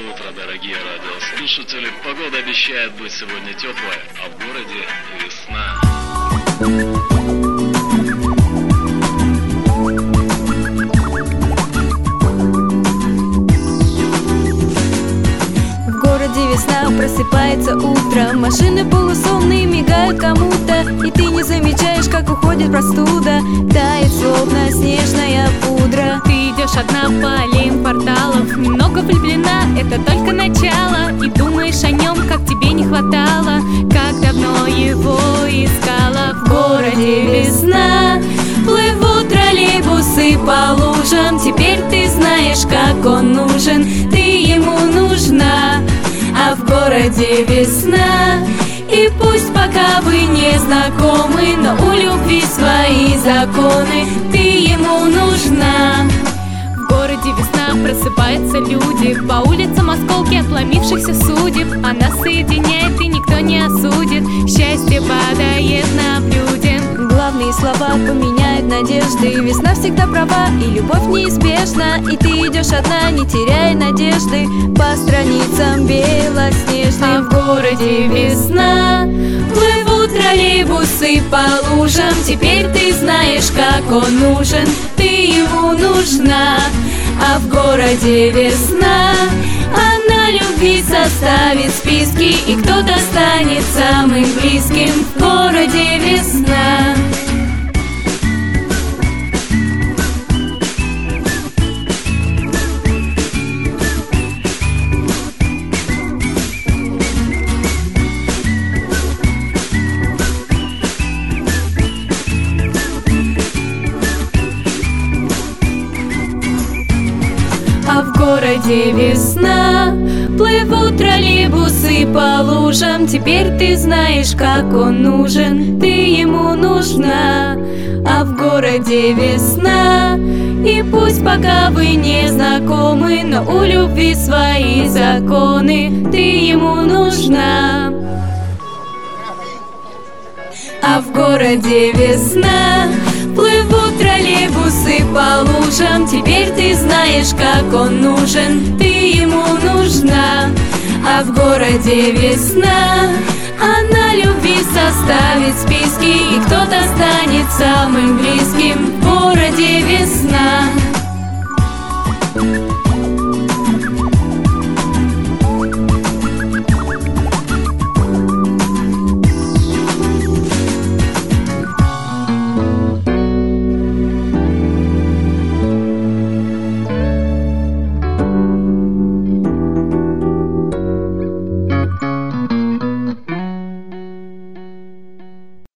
утро, дорогие радиослушатели. Погода обещает быть сегодня теплая, а в городе весна. Весна, просыпается утро, машины полусонные мигают кому-то, и ты не замечаешь, как уходит простуда, тает словно снежная пудра. Ты идешь одна по аллеям кварталов, немного влюблена, это только начало, и думаешь о нем, как тебе не хватало, как давно его искала. В городе весна, плывут троллейбусы по лужам, теперь ты знаешь, как он нужен, ты ему нужна. А в городе весна, и пусть пока вы не знакомы, но у любви свои законы, ты ему нужна. В городе весна, просыпаются люди, по улицам осколки отломившихся судеб, а нас соединяет и никто не осудит, счастье падает на блюде. Главные слова поменяют надежды, весна всегда права и любовь неизбежна, и ты идешь одна, не теряя надежды, по страницам белоснежным. А в городе весна, плывут троллейбусы по лужам, теперь ты знаешь, как он нужен, ты ему нужна. А в городе весна, она любви составит списки, и кто-то станет самым близким. В городе весна. А в городе весна, плывут троллейбусы по лужам, теперь ты знаешь, как он нужен, ты ему нужна. А в городе весна, и пусть пока вы не знакомы, но у любви свои законы, ты ему нужна. А в городе весна, плывут троллейбусы по лужам, теперь ты знаешь, как он нужен, ты ему нужна. А в городе весна, она любви составит списки, и кто-то станет самым близким. В городе весна.